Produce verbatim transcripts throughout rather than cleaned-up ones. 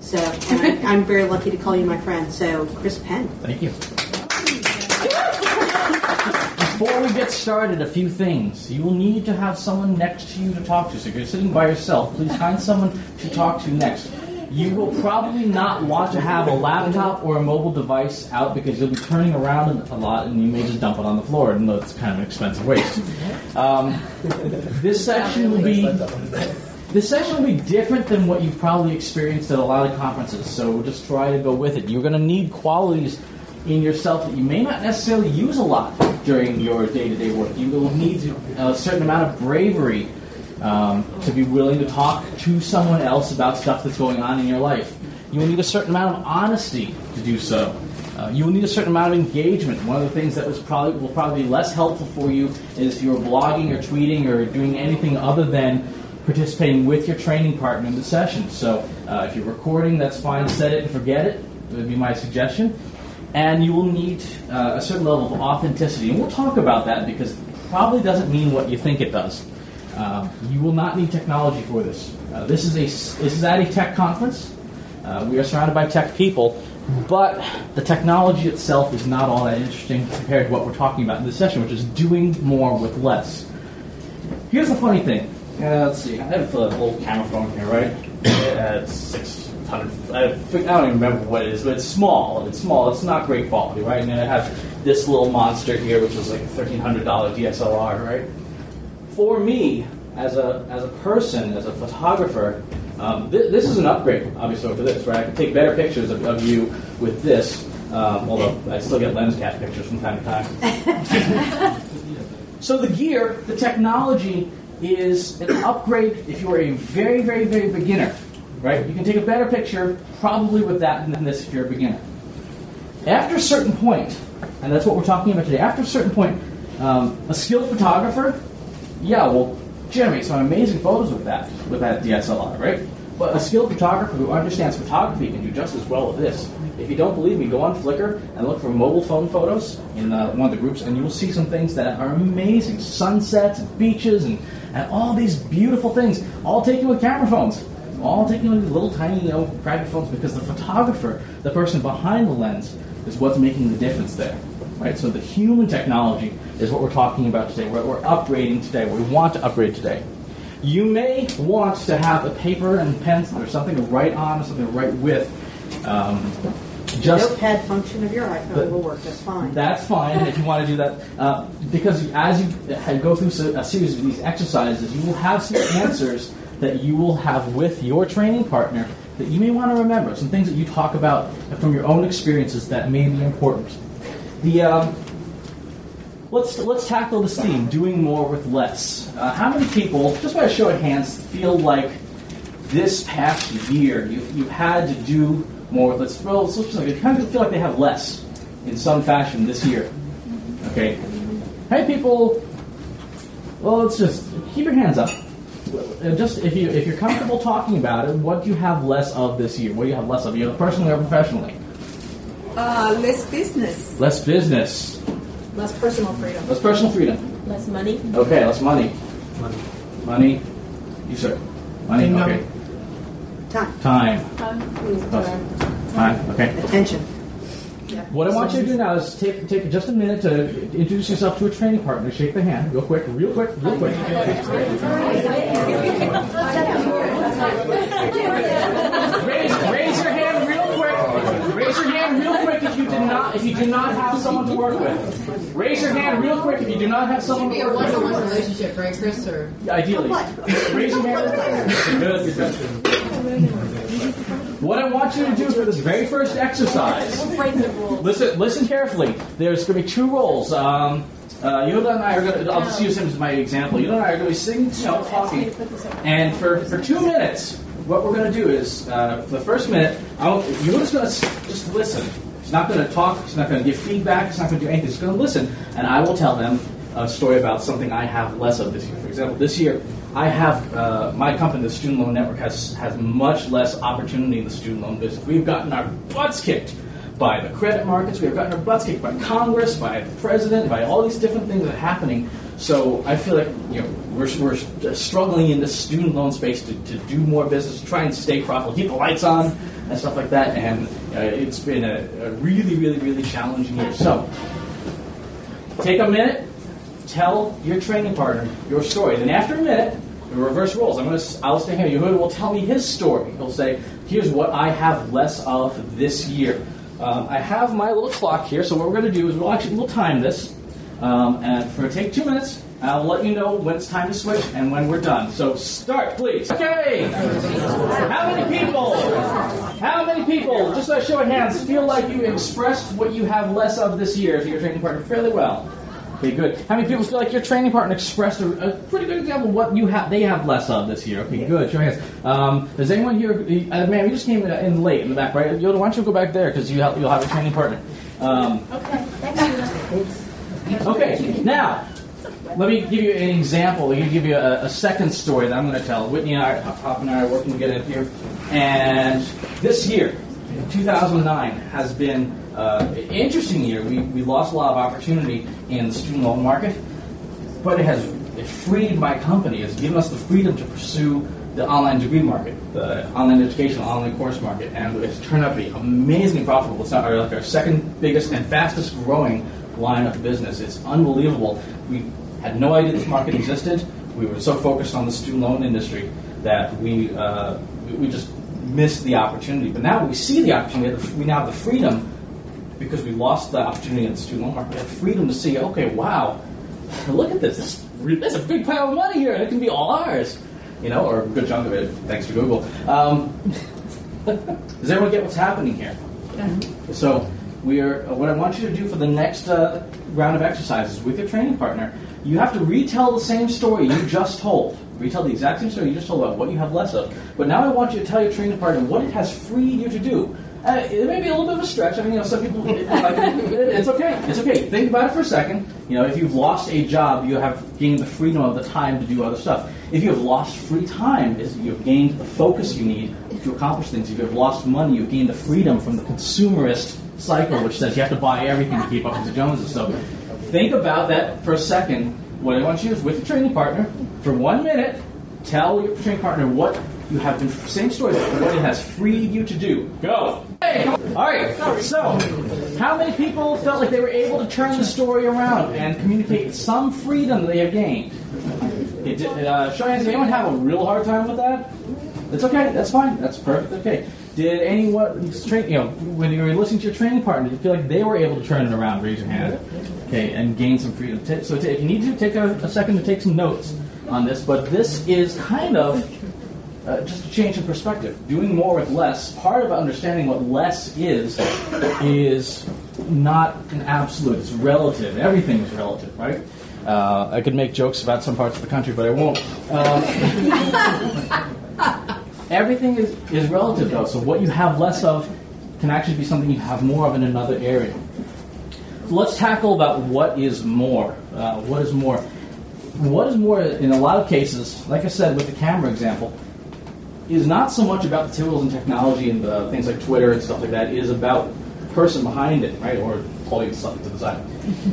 So, and I, I'm very lucky to call you my friend. So, Chris Penn. Thank you. Before we get started, a few things. You will need to have someone next to you to talk to. So if you're sitting by yourself, please find someone to talk to next. You will probably not want to have a laptop or a mobile device out because you'll be turning around a lot and you may just dump it on the floor, and it's kind of an expensive waste. Um, this section will be this section will be different than what you've probably experienced at a lot of conferences, so we'll just try to go with it. You're going to need qualities in yourself that you may not necessarily use a lot during your day-to-day work. You will need a certain amount of bravery um, to be willing to talk to someone else about stuff that's going on in your life. You will need a certain amount of honesty to do so. Uh, you will need a certain amount of engagement. One of the things that was probably will probably be less helpful for you is if you're blogging or tweeting or doing anything other than participating with your training partner in the session. So uh, if you're recording, that's fine. Set it and forget it. That would be my suggestion. And you will need uh, a certain level of authenticity. And we'll talk about that because it probably doesn't mean what you think it does. Uh, you will not need technology for this. Uh, this is a this is at a tech conference. Uh, we are surrounded by tech people, but the technology itself is not all that interesting compared to what we're talking about in this session, which is doing more with less. Here's the funny thing. Uh, let's see. I have a little camera phone here, right? Uh, it's six. I don't even remember what it is, but it's small. It's small. It's not great quality, right? And then I have this little monster here, which is like a thirteen hundred dollars D S L R, right? For me, as a as a person, as a photographer, um, th- this is an upgrade, obviously, over this, right? I can take better pictures of, of you with this, um, although I still get lens cap pictures from time to time. So the gear, the technology, is an upgrade if you are a very, very, very beginner. Right? You can take a better picture probably with that than this if you're a beginner. After a certain point, and that's what we're talking about today, after a certain point, um, a skilled photographer, yeah, will generate some amazing photos with that, with that D S L R, right? But a skilled photographer who understands photography can do just as well with this. If you don't believe me, go on Flickr and look for mobile phone photos in uh, one of the groups, and you will see some things that are amazing. Sunsets and beaches and, and all these beautiful things, all taken with camera phones. All taking on these little tiny, you know, private phones because the photographer, the person behind the lens, is what's making the difference there, right? So the human technology is what we're talking about today. What we're upgrading today. What we want to upgrade today. You may want to have a paper and pencil or something to write on, or something to write with. Um, just the notepad function of your iPhone the, will work just fine. That's fine if you want to do that, uh, because as you go through a series of these exercises, you will have some answers that you will have with your training partner that you may want to remember. Some things that you talk about from your own experiences that may be important. The um, let's let's tackle this theme: doing more with less. Uh, how many people, just by a show of hands, feel like this past year you you've had to do more with less? Well, so you kind of feel like they have less in some fashion this year. Okay. Hey, people. Well, let's just keep your hands up. Just if you if you're comfortable talking about it, what do you have less of this year? What do you have less of, either personally or professionally? Uh, less business. Less business. Less personal freedom. Less personal freedom. Less money. Okay, less money. Money. Money. You sir. Money. Time. Okay. Time. Time. Time. Time. Time. Okay. Attention. Yeah. What I want you to do now is take take just a minute to introduce yourself to a training partner. Shake the hand, real quick, real quick, real quick. raise, raise your hand real quick. Raise your hand real quick if you did not if you do not have someone to work with. Raise your hand real quick if you do not have someone to work with. It should be a one-to-one relationship, right, Chris? Or ideally, raise your hand. Good, good. What I want you to do for this very first exercise, listen listen carefully. There's going to be two roles. Um, uh, Yoda and I are going to, I'll just use him as my example. Yoda and I are going to be sitting, you know, talking. And for, for two minutes, what we're going to do is, uh, for the first minute, I'll, Yoda's going to just listen. He's not going to talk. He's not going to give feedback. He's not going to do anything. He's going to listen. And I will tell them a story about something I have less of this year. For example, this year, I have, uh, my company, the Student Loan Network, has has much less opportunity in the student loan business. We've gotten our butts kicked by the credit markets. We've gotten our butts kicked by Congress, by the president, by all these different things that are happening So I feel like you know we're, we're struggling in the student loan space to, to do more business, try and stay profitable, keep the lights on, and stuff like that. And uh, it's been a, a really, really, really challenging year. So take a minute, tell your training partner your story. Then after a minute, the reverse roles. I'm going to. I'll stay here. Yehuda will tell me his story. He'll say, "Here's what I have less of this year." Um, I have my little clock here. So what we're going to do is we'll actually we'll time this, um, and for take two minutes. I'll let you know when it's time to switch and when we're done. So start, please. Okay. How many people? How many people? Just a show of hands. Feel like you expressed what you have less of this year to your training partner fairly well. Okay, good. How many people feel like your training partner expressed a, a pretty good example of what you have, they have less of this year? Okay, good. Show hands. Um, does anyone here? Uh, man, you just came in late in the back, right? Yoda, why don't you go back there because you have, you'll have a training partner. Um, Okay, thanks. okay, now let me give you an example. Let me give you a, a second story that I'm going to tell. Whitney and I, Pop and I are working to get it here, and this year, two thousand nine, has been uh, an interesting year. We we lost a lot of opportunity in the student loan market, but it has it freed my company. It's given us the freedom to pursue the online degree market, the online education, online course market, and it's turned out to be amazingly profitable. It's not our, like our second biggest and fastest growing line of business. It's unbelievable. We had no idea this market existed. We were so focused on the student loan industry that we uh, we, we just missed the opportunity. But now we see the opportunity. We now have the freedom, because we lost the opportunity in the student loan market. We have freedom to see, okay, wow, look at this. This There's a big pile of money here, and it can be all ours. You know, or a good chunk of it, thanks to Google. Um, does everyone get what's happening here? Yeah. So we are. Uh, what I want you to do for the next uh, round of exercises with your training partner, you have to retell the same story you just told. Retell the exact same story you just told about what you have less of. But now I want you to tell your training partner what it has freed you to do. Uh, it may be a little bit of a stretch. I mean, you know, some people, like, it's okay. It's okay. Think about it for a second. You know, if you've lost a job, you have gained the freedom of the time to do other stuff. If you have lost free time, you've gained the focus you need to accomplish things. If you have lost money, you've gained the freedom from the consumerist cycle, which says you have to buy everything to keep up with the Joneses. So think about that for a second. What I want you to do is, with your training partner, for one minute, tell your training partner what you have been, same story, but what it has freed you to do. Go! Hey! All right, so how many people felt like they were able to turn the story around and communicate some freedom that they have gained? Okay, did, uh, show hands, did anyone have a real hard time with that? That's okay, that's fine, that's perfect, okay. Did anyone, train, you know, when you were listening to your training partner, did you feel like they were able to turn it around? Raise your hand. Okay, and gain some freedom. So if you need to, take a, a second to take some notes on this, but this is kind of Uh, just a change in perspective. Doing more with less, part of understanding what less is, is not an absolute. It's relative. Everything is relative, right? Uh, I could make jokes about some parts of the country, but I won't. Um, everything is, is relative, though. So what you have less of can actually be something you have more of in another area. So let's tackle about what is more. Uh, what is more? What is more, in a lot of cases, like I said with the camera example, is not so much about the tools and technology and the things like Twitter and stuff like that. It is about the person behind it, right? Or pulling something to the side.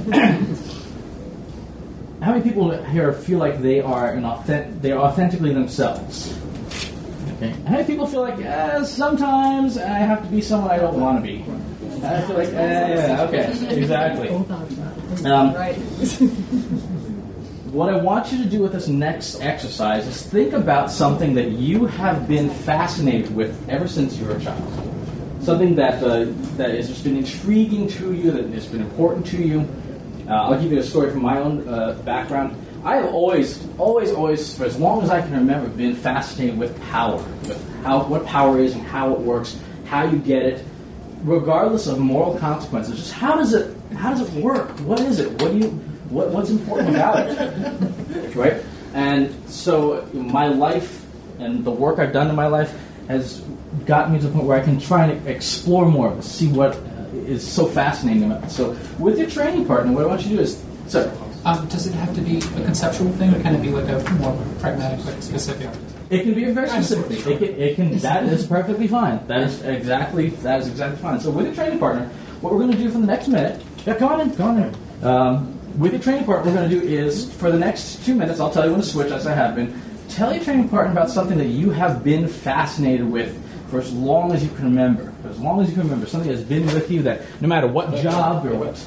How many people here feel like they are an authentic, they are authentically themselves? Okay. How many people feel like, eh, sometimes I have to be someone I don't want to be? I feel like, eh, yeah, okay, exactly. Um, Right. What I want you to do with this next exercise is think about something that you have been fascinated with ever since you were a child. Something that uh, that has just been intriguing to you, that has been important to you. Uh, I'll give you a story from my own uh, background. I have always, always, always, for as long as I can remember, been fascinated with power, with how what power is and how it works, how you get it, regardless of moral consequences. Just how does it how does it work? What is it? What do you What, what's important about it, right? And so my life and the work I've done in my life has gotten me to the point where I can try and explore more, see what is so fascinating about it. So with your training partner, what I want you to do is, sir. Um, does it have to be a conceptual thing, or can it be like a more pragmatic, like specific? It can be a very specific. It can, it can. That is perfectly fine. That is exactly. That is exactly fine. So with your training partner, what we're going to do for the next minute? Yeah, go on in. Go on in. Um, with your training partner, what we're going to do is, for the next two minutes, I'll tell you when to switch, as I have been. Tell your training partner about something that you have been fascinated with for as long as you can remember. For as long as you can remember, something that's been with you that no matter what job or what,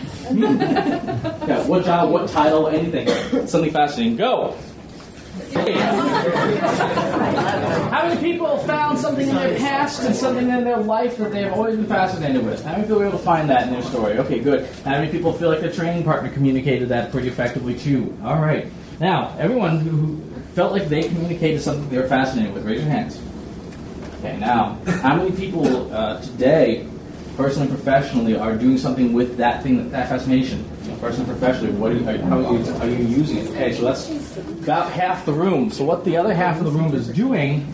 yeah, what job, what title, anything, something fascinating. Go. Okay. How many people found something in their past and something in their life that they have always been fascinated with? How many people were able to find that in their story? Okay, good. How many people feel like their training partner communicated that pretty effectively too? All right. Now, everyone who felt like they communicated something they were fascinated with, raise your hands. Okay, now, how many people uh, today, personally and professionally, are doing something with that thing, that fascination? You know, personally and professionally, what are you, how are you, are you using it? Okay, so that's about half the room. So what the other half of the room is doing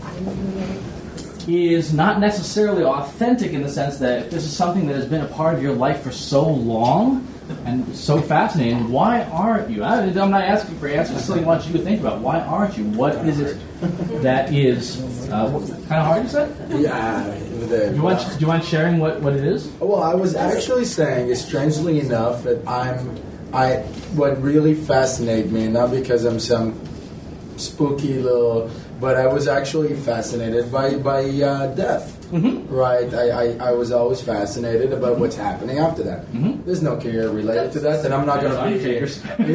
is not necessarily authentic in the sense that if this is something that has been a part of your life for so long and so fascinating, why aren't you? I, I'm not asking for answers, I still want you to think about why aren't you? What is it that is uh, what, kind of hard, you said? Yeah. Do you want, do you want sharing what, what it is? Well, I was actually saying, strangely enough, that I'm, I, what really fascinates me, not because I'm some spooky little, but I was actually fascinated by, by uh, death. Mm-hmm. Right, I, I, I was always fascinated about what's happening after that. Mm-hmm. There's no care related to that, and I'm not going to be here.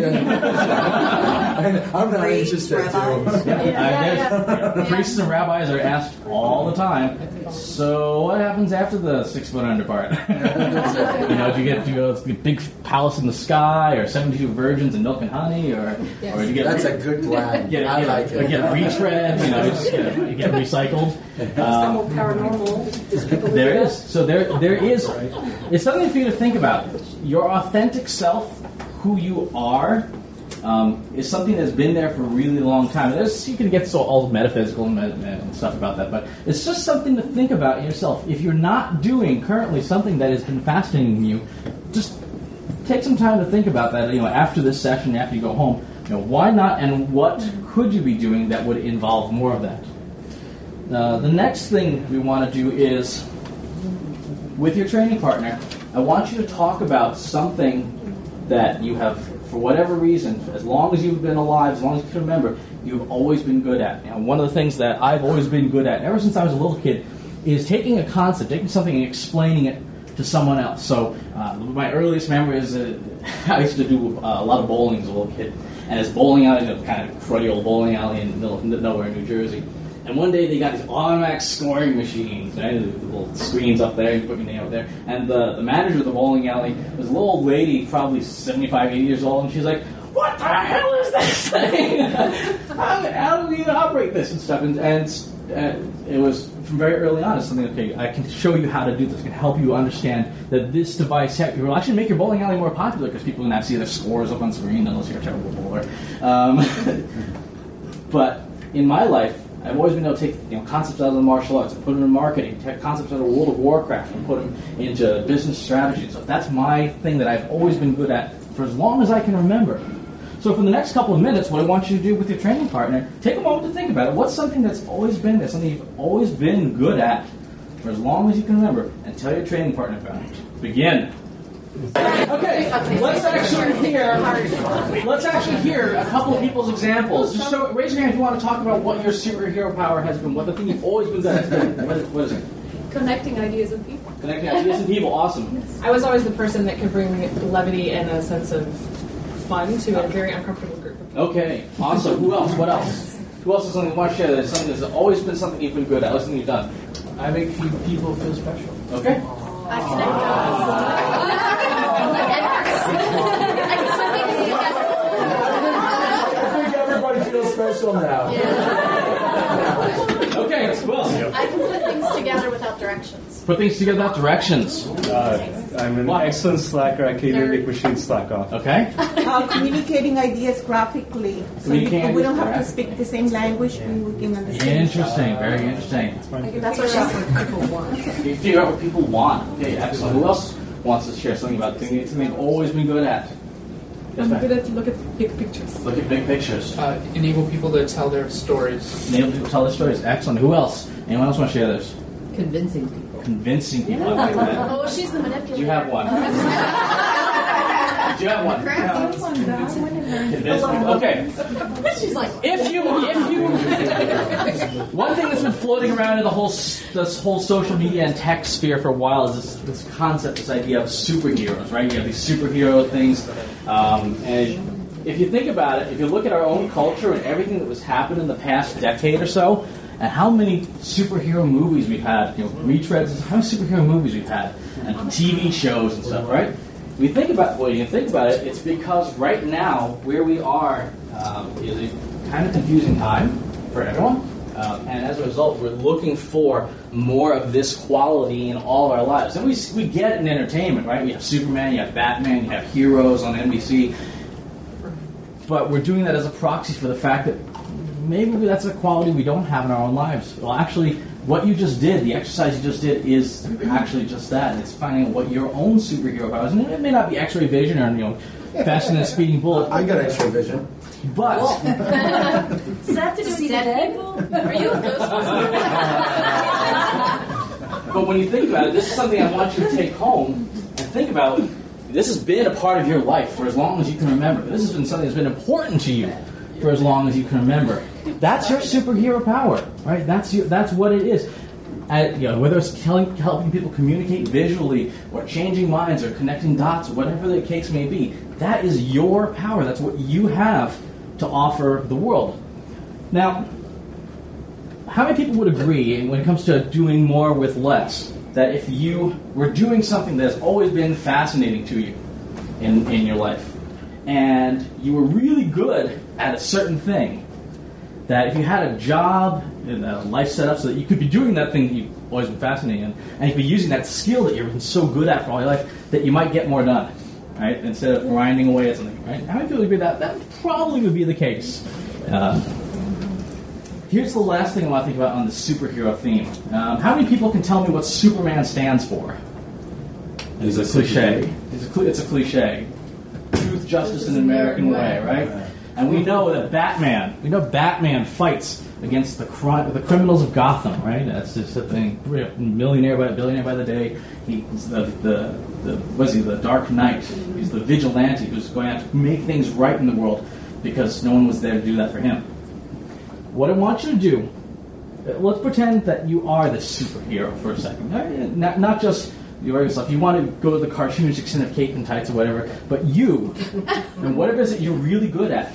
Yeah. I'm not interested too. Yeah. Yeah. Yeah. Priests and rabbis are asked all the time. So, what happens after the six foot under part? You know, do you get to go to a big palace in the sky, or seventy-two virgins and milk and honey, or yes. or do you get that's a good plan. Get, I get, like get, it. Get retread. You know, just get, you get recycled. Um, paranormal. There is. So there, there is. It's something for you to think about. Your authentic self, who you are, um, is something that's been there for a really long time. There's, you can get so all metaphysical and, and stuff about that, but it's just something to think about in yourself. If you're not doing currently something that has been fascinating you, just take some time to think about that. You know, after this session, after you go home, you know, why not, and what could you be doing that would involve more of that? Uh, the next thing we want to do is, with your training partner, I want you to talk about something that you have, for whatever reason, as long as you've been alive, as long as you can remember, you've always been good at. You know, one of the things that I've always been good at, ever since I was a little kid, is taking a concept, taking something and explaining it to someone else. So uh, my earliest memory is that I used to do uh, a lot of bowling as a little kid. And it's bowling alley, you know, kind of cruddy old bowling alley in the middle of nowhere in New Jersey. And one day they got these automatic scoring machines, right? The little screens up there, you put your name up there. And the, the manager of the bowling alley was a little old lady, probably seventy-five, eighty years old, and she's like, "What the hell is this thing? how, how do we even operate this?" and stuff. And, and uh, it was, from very early on, it's something, okay, I can show you how to do this. I can help you understand that this device will actually make your bowling alley more popular because people can now see their scores up on screen unless you're a terrible bowler. Um, but in my life, I've always been able to take, you know, concepts out of the martial arts and put them in marketing, take concepts out of World of Warcraft and put them into business strategy. So that's my thing that I've always been good at for as long as I can remember. So for the next couple of minutes, what I want you to do with your training partner, take a moment to think about it. What's something that's always been there, something you've always been good at for as long as you can remember, and tell your training partner about it. Begin. Okay, let's actually hear. Let's actually hear a couple of people's examples. Just so, raise your hand if you want to talk about what your superhero power has been. What the thing you've always been good at. What is, what is it? Connecting ideas with people. Connecting ideas with people. Awesome. I was always the person that could bring levity and a sense of fun to a very uncomfortable group of people. Okay, awesome. Who else? What else? Who else is something you want to share that's something that's always been something you've been good at? What's something you've done? I make people feel special. Okay. I connect. I think everybody feels special now. Yeah. Okay, well. I can put things together without directions. Put things together without directions. Uh, I'm an Why? excellent slacker. I can even make machines slack off. Okay. Uh, communicating ideas graphically. So you, we don't have to speak the same language and we can understand. Interesting, very interesting. That's what people want. You figure out what people want. Okay, excellent. Who else wants to share something about something they've always been good at? Yes, I'm ma'am. good at look at big pictures. Look at big pictures. Uh, enable people to tell their stories. Enable people to tell their stories. Excellent. Who else? Anyone else want to share this? Convincing people. Convincing people. I like that. Oh, she's the manipulator. You have one. Do you have one? Okay. She's like, If you, if you, one thing that's been floating around in the whole, this whole social media and tech sphere for a while is this, this concept, this idea of superheroes, right? You have these superhero things, um, and if you think about it, if you look at our own culture and everything that was happened in the past decade or so, and how many superhero movies we've had, you know, retreads, how many superhero movies we've had, and T V shows and stuff, right? When you think about, well, you think about it, it's because right now, where we are um, is a kind of confusing time for everyone, um, and as a result, we're looking for more of this quality in all of our lives. And we we get it in entertainment, right? You have Superman, you have Batman, you have heroes on N B C, but we're doing that as a proxy for the fact that maybe that's a quality we don't have in our own lives. Well, actually, what you just did, the exercise you just did, is actually just that. It's finding out what your own superhero powers, and it may not be X-ray vision or, you know, faster than a speeding bullet. I got X-ray vision. But does that have to do with dead people? Are you a Ghostbuster? but when you think about it, this is something I want you to take home and think about. This has been a part of your life for as long as you can remember. This has been something that's been important to you for as long as you can remember. That's your superhero power, right? That's your, that's what it is. And, you know, whether it's telling, helping people communicate visually, or changing minds, or connecting dots, or whatever the case may be, that is your power. That's what you have to offer the world. Now, how many people would agree, when it comes to doing more with less, that if you were doing something that's always been fascinating to you in, in your life, and you were really good at a certain thing, that if you had a job and a life set up so that you could be doing that thing that you've always been fascinated in, and you'd be using that skill that you've been so good at for all your life, that you might get more done, right? Instead of grinding away at something, right? How many people agree that that probably would be the case? Uh, here's the last thing I want to think about on the superhero theme. Um, how many people can tell me what Superman stands for? It's a cliche. It's a, cl- it's a cliche. Truth, justice, and an American way, right? And we know that Batman, we know Batman fights against the cri- the criminals of Gotham, right? That's just a thing. Millionaire by billionaire by the day. He's the the the what is he? The Dark Knight. He's the vigilante who's going out to make things right in the world because no one was there to do that for him. What I want you to do, let's pretend that you are the superhero for a second. Not not just yourself. You want to go to the cartoonish extent of cape and tights or whatever, but you and whatever it is that you're really good at.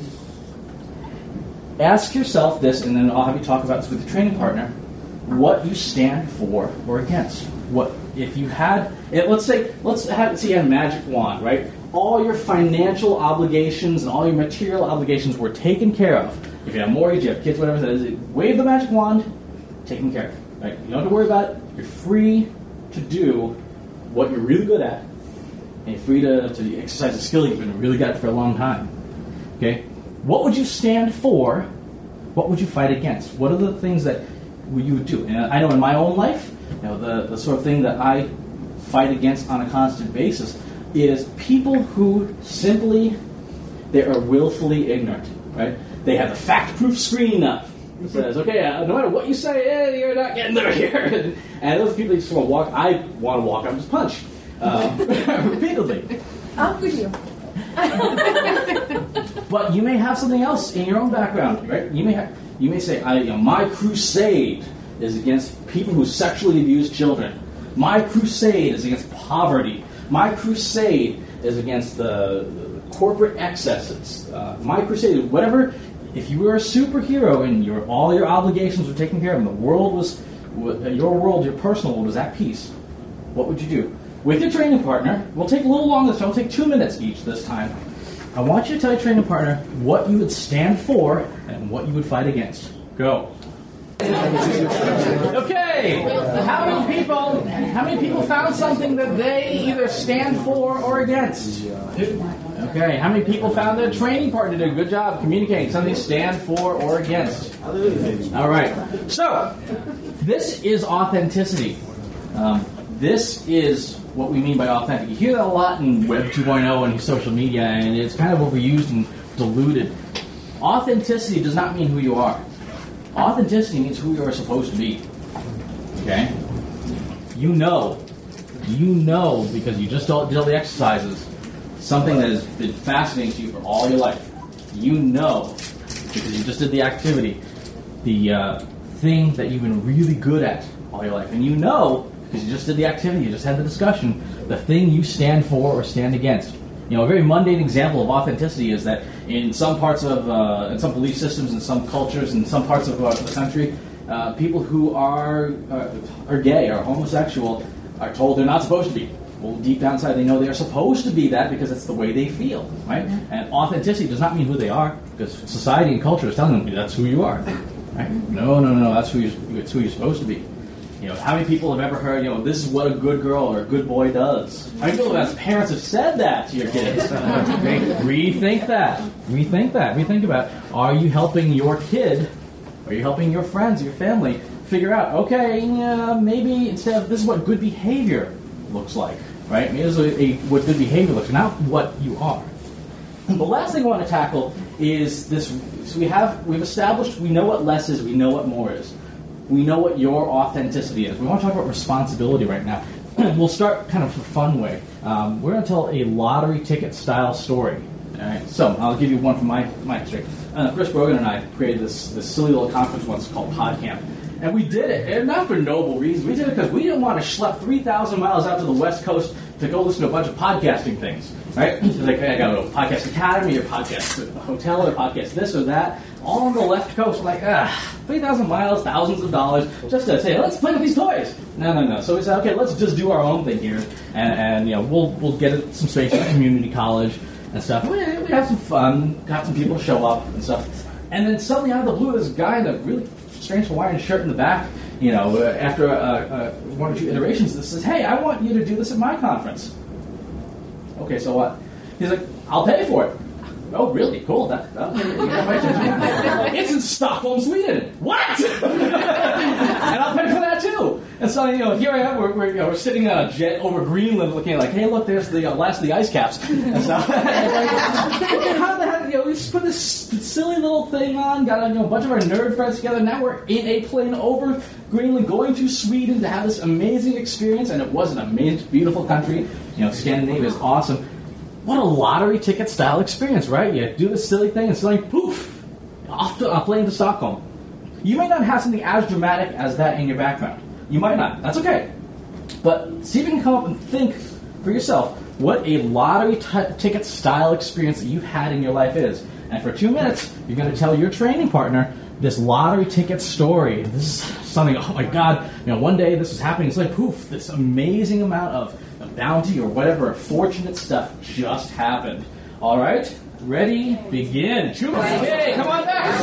Ask yourself this, and then I'll have you talk about this with your training partner, what you stand for or against. What if you had, let's say, let's have, say you had a magic wand, right? All your financial obligations and all your material obligations were taken care of. If you have a mortgage, you have kids, whatever it is, wave the magic wand, taken care of. Right? You don't have to worry about it. You're free to do what you're really good at, and you're free to, to exercise a skill you've been really good at for a long time. Okay? What would you stand for? What would you fight against? What are the things that you would do? And I know in my own life, you know, the, the sort of thing that I fight against on a constant basis is people who simply, they are willfully ignorant, right? They have the fact-proof screen up. It says, okay, uh, no matter what you say, eh, you're not getting there here. And those people just want to walk, I want to walk up and just punch. Um, repeatedly. I'm with you. But you may have something else in your own background, right? You may have, you may say, I, you know, my crusade is against people who sexually abuse children. My crusade is against poverty. My crusade is against the, the corporate excesses. Uh, my crusade, whatever. If you were a superhero and your all your obligations were taken care of, and the world was your world, your personal world was at peace, what would you do? With your training partner, we'll take a little longer this time. We'll take two minutes each this time. I want you to tell your training partner what you would stand for and what you would fight against. Go. Okay. How many people? How many people found something that they either stand for or against? Okay. How many people found their training partner did a good job communicating something they stand for or against? All right. So this is authenticity. Um, this is what we mean by authentic. You hear that a lot in Web two point oh and social media, and it's kind of overused and diluted. Authenticity does not mean who you are. Authenticity means who you are supposed to be. Okay? You know. You know, because you just did all the exercises, something that has been fascinating to you for all your life. You know, because you just did the activity, the uh, thing that you've been really good at all your life. And you know, because you just did the activity, you just had the discussion, the thing you stand for or stand against. You know, a very mundane example of authenticity is that in some parts of, uh, in some belief systems, in some cultures, in some parts of uh, the country, uh, people who are uh, are gay or homosexual are told they're not supposed to be. Well, deep down inside, they know they are supposed to be that because it's the way they feel, right? Mm-hmm. And authenticity does not mean who they are, because society and culture is telling them that's who you are, right? No, no, no, that's who you're, it's who you're supposed to be. You know, how many people have ever heard, you know, this is what a good girl or a good boy does? How many people as parents have said that to your kids? Rethink that. Rethink that. Rethink about, are you helping your kid, are you helping your friends, your family, figure out, okay, uh, maybe instead of this is what good behavior looks like, right? Maybe this is a, a, what good behavior looks like, not what you are. And the last thing I want to tackle is this, so we have, we've established, we know what less is, we know what more is. We know what your authenticity is. We want to talk about responsibility right now. We'll start kind of a fun way. Um, we're going to tell a lottery ticket style story. All right. So I'll give you one from my my history. Uh, Chris Brogan and I created this this silly little conference once called PodCamp, and we did it, and not for noble reasons. We did it because we didn't want to schlep three thousand miles out to the West Coast to go listen to a bunch of podcasting things. Right? It's like, hey, I got to go Podcast Academy or Podcast Hotel or Podcast this or that. All on the left coast, like, ah, three thousand miles, thousands of dollars, just to say, let's play with these toys. No, no, no. So we said, okay, let's just do our own thing here, and, and you know, we'll we'll get some space at community college and stuff. We, we have some fun, got some people to show up and stuff. And then suddenly out of the blue, this guy in a really strange Hawaiian shirt in the back, you know, uh, after uh, uh, one or two iterations, that says, hey, I want you to do this at my conference. Okay, so what? He's like, I'll pay for it. Oh, really? Cool. That, it's in Stockholm, Sweden. What? And I'll pay for that too. And so, you know, here I am. We're, we're, you know, we're sitting on a jet over Greenland, looking like, hey, look, there's the uh, last of the ice caps. And stuff. And how the heck? You know, we just put this silly little thing on. Got you know, a bunch of our nerd friends together. Now we're in a plane over Greenland, going to Sweden to have this amazing experience. And it was an amazing, beautiful country. You know, Scandinavia is awesome. What a lottery ticket style experience, right? You do this silly thing and suddenly, poof, off to a plane to Stockholm. You may not have something as dramatic as that in your background. You might not. That's okay. But see if you can come up and think for yourself what a lottery t- ticket style experience that you've had in your life is. And for two minutes, you're going to tell your training partner this lottery ticket story. This is something, oh my God, you know, one day this was happening. It's like, poof, this amazing amount of bounty or whatever fortunate stuff just happened. All right, ready, begin. Two minutes. Hey, come on back.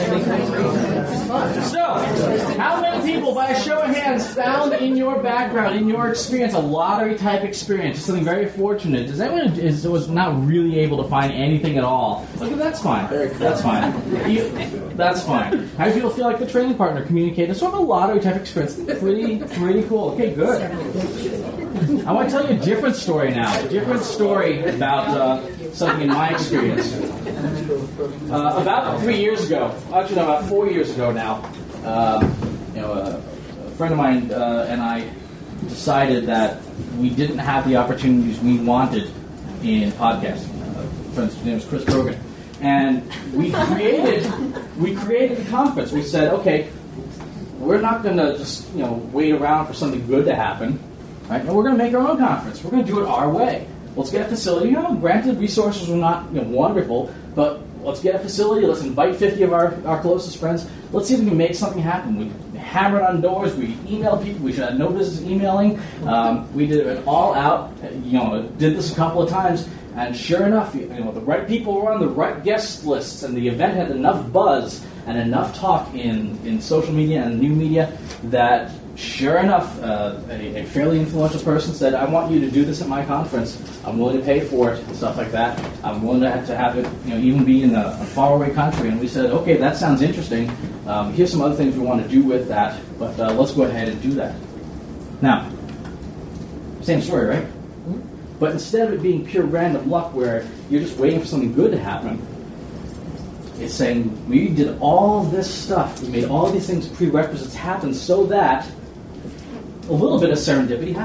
So, how many people, by a show of hands, found in your background, in your experience, a lottery type experience, something very fortunate? Does anyone is was not really able to find anything at all? Okay, that's fine. That's fine. You, that's fine. How do people feel like the training partner communicated sort of a lottery type experience? Pretty, pretty cool. Okay, good. I want to tell you a different story now. A different story about uh, something in my experience. Uh, about three years ago, actually, no, about four years ago now, uh, you know, a, a friend of mine uh, and I decided that we didn't have the opportunities we wanted in podcasting. Uh, friend's name is Chris Brogan, and we created we created the conference. We said, okay, we're not going to just you know wait around for something good to happen. Right? And we're going to make our own conference. We're going to do it our way. Let's get a facility. You know, granted, resources were not you know, wonderful, but let's get a facility. Let's invite fifty of our, our closest friends. Let's see if we can make something happen. We hammered on doors. We emailed people. We should have no business emailing. Um, we did it all out. You know, did this a couple of times, and sure enough, you know, the right people were on the right guest lists, and the event had enough buzz and enough talk in, in social media and new media that. Sure enough, uh, a, a fairly influential person said, I want you to do this at my conference. I'm willing to pay for it, and stuff like that. I'm willing to have, to have it you know, even be in a, a faraway country. And we said, okay, that sounds interesting. Um, here's some other things we want to do with that, but uh, let's go ahead and do that. Now, same story, right? But instead of it being pure random luck where you're just waiting for something good to happen, it's saying we did all this stuff. We made all these things prerequisites happen so that a little bit of serendipity happened.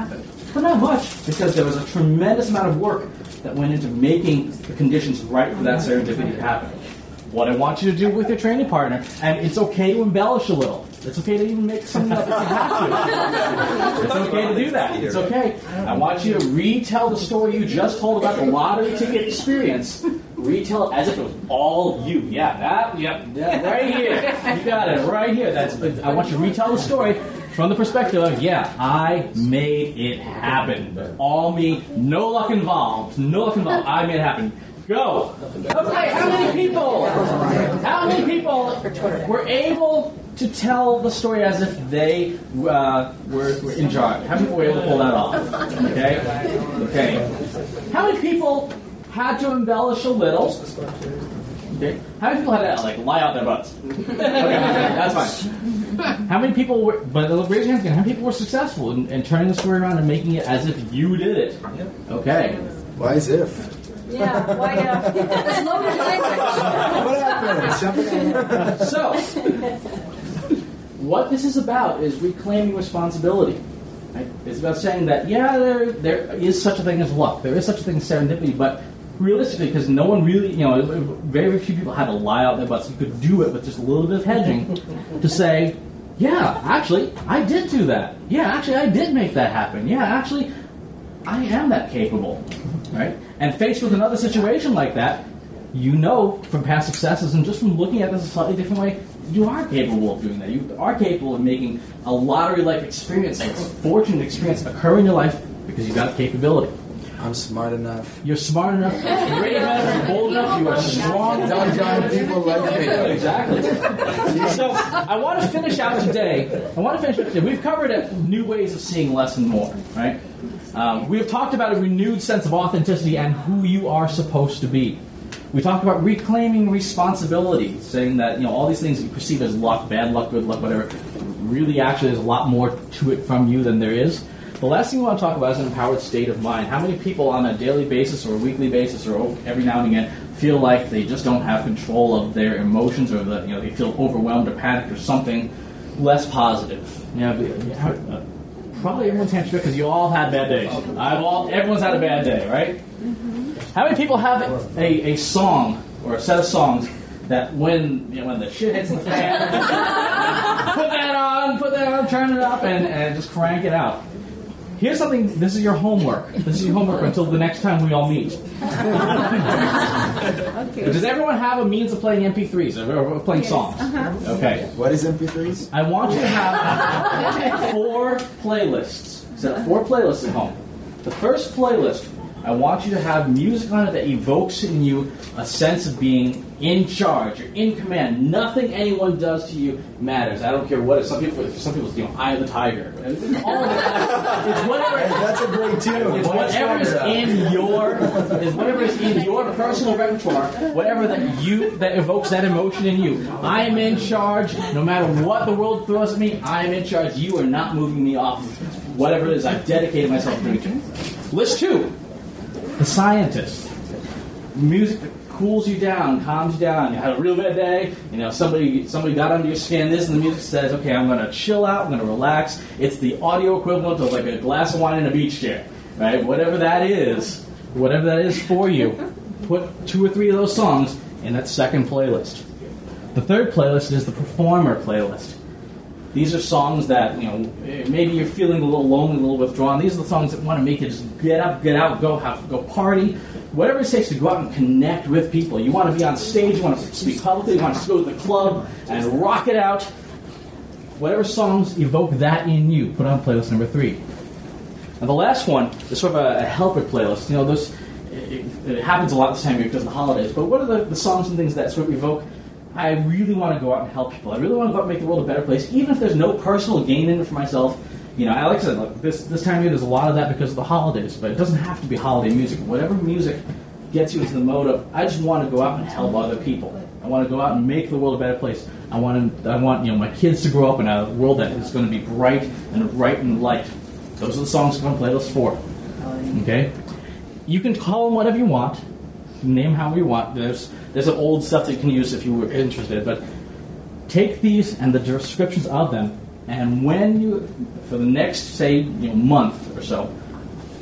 but not much, because there was a tremendous amount of work that went into making the conditions right for that serendipity to happen. What I want you to do with your training partner, and it's okay to embellish a little. It's okay to even make something up if you have to. It's okay to do that. It's okay. I want you to retell the story you just told about the lottery ticket experience. Retell it as if it was all you. Yeah, that, yep, yeah, right here. You got it, right here. That's. I want you to retell the story from the perspective of, yeah, I made it happen. All me, no luck involved. No luck involved. I made it happen. Go. Okay, how many people? How many people were able to tell the story as if they uh, were, were in charge? How many people were able to pull that off? Okay. Okay. How many people had to embellish a little? Okay. How many people had to like lie out their butts? Okay, that's fine. How many people were? But raise your hands again. How many people were successful in, in turning the story around and making it as if you did it? Okay. Why as if? Yeah, why uh, slow What happened? So, what this is about is reclaiming responsibility. Right? It's about saying that, yeah, there there is such a thing as luck. There is such a thing as serendipity, but realistically, because no one really, you know, very, very few people had to lie out their butts. You could do it with just a little bit of hedging to say, yeah, actually, I did do that. Yeah, actually, I did make that happen. Yeah, actually, I am that capable. Right? And faced with another situation like that, you know from past successes and just from looking at this a slightly different way, you are capable of doing that. You are capable of making a lottery-like experience, a fortunate experience occur in your life because you've got capability. I'm smart enough. You're smart enough, you're brave enough, you're bold enough, you are strong enough. Intelligent people like me. Exactly. So I want to finish out today. I want to finish out today. We've covered uh, new ways of seeing less and more, right? Um, we have talked about a renewed sense of authenticity and who you are supposed to be. We talked about reclaiming responsibility, saying that you know all these things that you perceive as luck, bad luck, good luck, whatever, really actually there's a lot more to it from you than there is. The last thing we want to talk about is an empowered state of mind. How many people on a daily basis or a weekly basis or every now and again feel like they just don't have control of their emotions, or that you know they feel overwhelmed or panicked or something less positive? You know, probably everyone's hands because you all had bad days. I've all, everyone's had a bad day, right? Mm-hmm. How many people have a, a song or a set of songs that when you know, when the shit hits the fan, put that on, put that on, turn it up, and, and just crank it out? Here's something, this is your homework. This is your homework until the next time we all meet. Okay. Does everyone have a means of playing M P threes or, or playing yes. songs? Uh-huh. Okay. What is M P threes? I want you to have four playlists. Set four playlists at home. The first playlist, I want you to have music on it that evokes in you a sense of being in charge. You're in command. Nothing anyone does to you matters. I don't care what it is. Some people, for some people, you know, Eye of the Tiger. All of it. It's whatever. Hey, that's a great tune. It's whatever is in your. Is whatever is in your personal repertoire. Whatever that you that evokes that emotion in you. I am in charge. No matter what the world throws at me, I am in charge. You are not moving me off. Whatever it is, I've dedicated myself to doing it. List two. The Scientist. Music that cools you down, calms you down. You had a real bad day. You know, somebody somebody got under your skin. This and the music says, okay, I'm going to chill out. I'm going to relax. It's the audio equivalent of like a glass of wine in a beach chair, right? Whatever that is, whatever that is for you, put two or three of those songs in that second playlist. The third playlist is the Performer playlist. These are songs that, you know, maybe you're feeling a little lonely, a little withdrawn. These are the songs that want to make you just get up, get out, go have, go party. Whatever it takes to go out and connect with people. You want to be on stage, you want to speak publicly, you want to go to the club and rock it out. Whatever songs evoke that in you, put on playlist number three. And the last one is sort of a, a helper playlist. You know, those, it, it happens a lot this time of year because of the holidays, but what are the, the songs and things that sort of evoke, I really want to go out and help people. I really want to go out and make the world a better place, even if there's no personal gain in it for myself. You know, like I said, look, this this time of year, there's a lot of that because of the holidays, but it doesn't have to be holiday music. Whatever music gets you into the mode of, I just want to go out and help other people. I want to go out and make the world a better place. I want to, I want you know my kids to grow up in a world that is going to be bright and bright and light. Those are the songs that I'm going to playlist for. Okay, you can call them whatever you want, name however you want. There's there's some old stuff that you can use if you were interested, but take these and the descriptions of them. And when you, for the next, say, you know, month or so,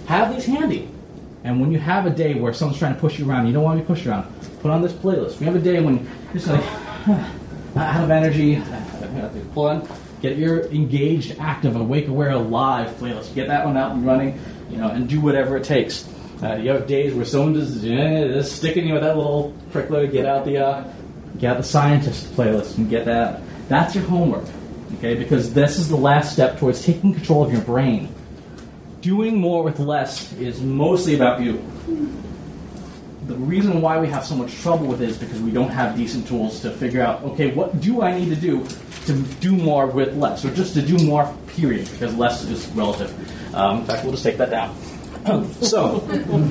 have these handy. And when you have a day where someone's trying to push you around, you don't want to be pushed around, put on this playlist. We have a day when you're just like, out of energy, pull on, get your engaged, active, awake, aware, alive playlist. Get that one out and running, you know, and do whatever it takes. Uh, you have days where someone just, eh, just sticking you with that little prickler. Get out the uh, get out the scientist playlist and get that. That's your homework, okay? Because this is the last step towards taking control of your brain. Doing more with less is mostly about you. The reason why we have so much trouble with it is because we don't have decent tools to figure out, okay, what do I need to do to do more with less, or just to do more, period, because less is relative. Um, in fact, we'll just take that down. So,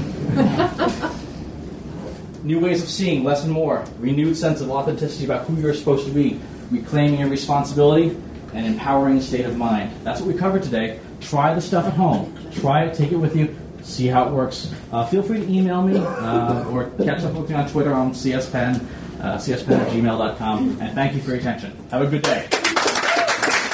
new ways of seeing, less and more, renewed sense of authenticity about who you're supposed to be, reclaiming your responsibility, and empowering state of mind. That's what we covered today. Try the stuff at home. Try it, take it with you, see how it works. Uh, feel free to email me uh, or catch up with me on Twitter on cspen, uh, cspen at gmail dot com. And thank you for your attention. Have a good day.